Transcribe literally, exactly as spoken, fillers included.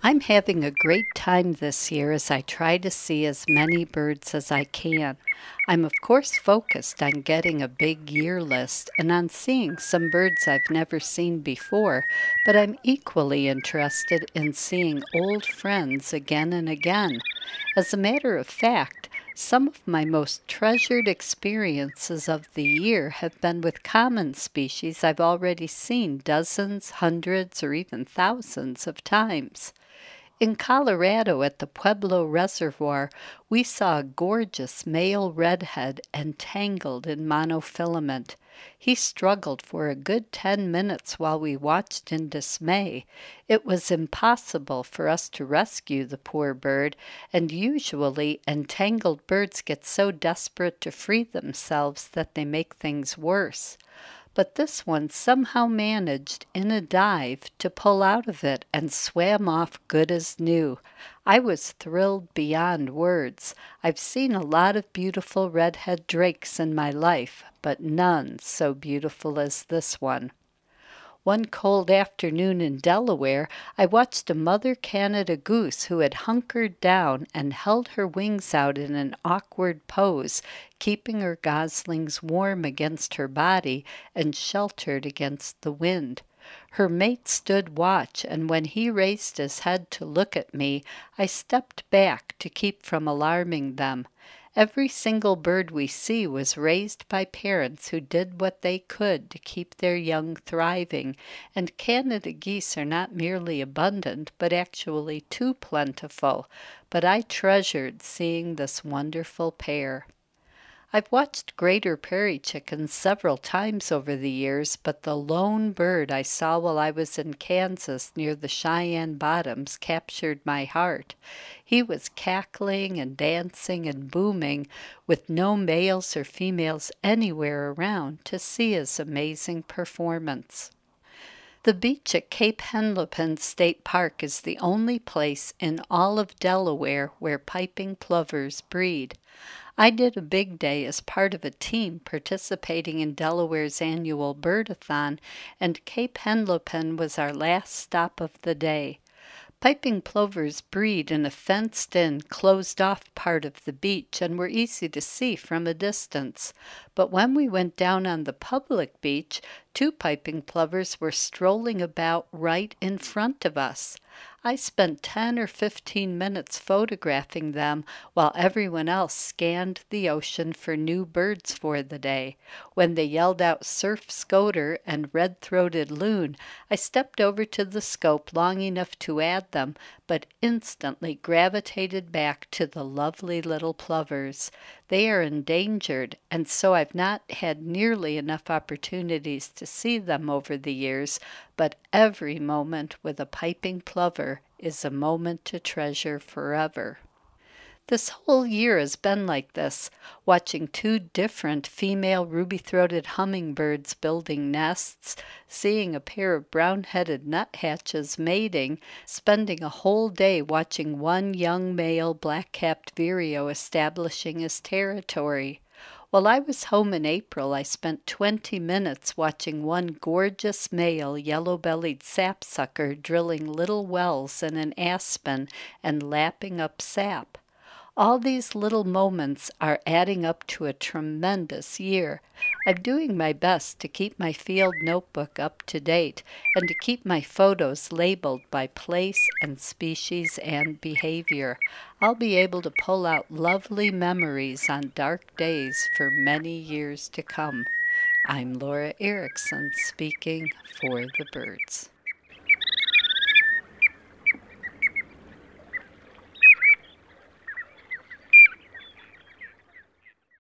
I'm having a great time this year as I try to see as many birds as I can. I'm, of course, focused on getting a big year list and on seeing some birds I've never seen before, but I'm equally interested in seeing old friends again and again. As a matter of fact, some of my most treasured experiences of the year have been with common species I've already seen dozens, hundreds, or even thousands of times. In Colorado at the Pueblo Reservoir, we saw a gorgeous male redhead entangled in monofilament. He struggled for a good ten minutes while we watched in dismay. It was impossible for us to rescue the poor bird, and usually entangled birds get so desperate to free themselves that they make things worse. But this one somehow managed, in a dive, to pull out of it and swam off good as new. I was thrilled beyond words. I've seen a lot of beautiful redhead drakes in my life, but none so beautiful as this one. One cold afternoon in Delaware, I watched a mother Canada goose who had hunkered down and held her wings out in an awkward pose, keeping her goslings warm against her body and sheltered against the wind. Her mate stood watch, and when he raised his head to look at me, I stepped back to keep from alarming them. Every single bird we see was raised by parents who did what they could to keep their young thriving, and Canada geese are not merely abundant, but actually too plentiful. But I treasured seeing this wonderful pair. I've watched greater prairie chickens several times over the years, but the lone bird I saw while I was in Kansas near the Cheyenne Bottoms captured my heart. He was cackling and dancing and booming, with no males or females anywhere around to see his amazing performance. The beach at Cape Henlopen State Park is the only place in all of Delaware where piping plovers breed. I did a big day as part of a team participating in Delaware's annual birdathon, and Cape Henlopen was our last stop of the day. Piping plovers breed in a fenced-in, closed-off part of the beach and were easy to see from a distance. But when we went down on the public beach, two piping plovers were strolling about right in front of us. I spent ten or fifteen minutes photographing them while everyone else scanned the ocean for new birds for the day. When they yelled out surf scoter and red-throated loon, I stepped over to the scope long enough to add them, but instantly gravitated back to the lovely little plovers. They are endangered, and so I've not had nearly enough opportunities to see them over the years, but every moment with a piping plover is a moment to treasure forever. This whole year has been like this, watching two different female ruby-throated hummingbirds building nests, seeing a pair of brown-headed nuthatches mating, spending a whole day watching one young male black-capped vireo establishing his territory. While I was home in April, I spent twenty minutes watching one gorgeous male yellow-bellied sapsucker drilling little wells in an aspen and lapping up sap. All these little moments are adding up to a tremendous year. I'm doing my best to keep my field notebook up to date and to keep my photos labeled by place and species and behavior. I'll be able to pull out lovely memories on dark days for many years to come. I'm Laura Erickson, speaking for the birds.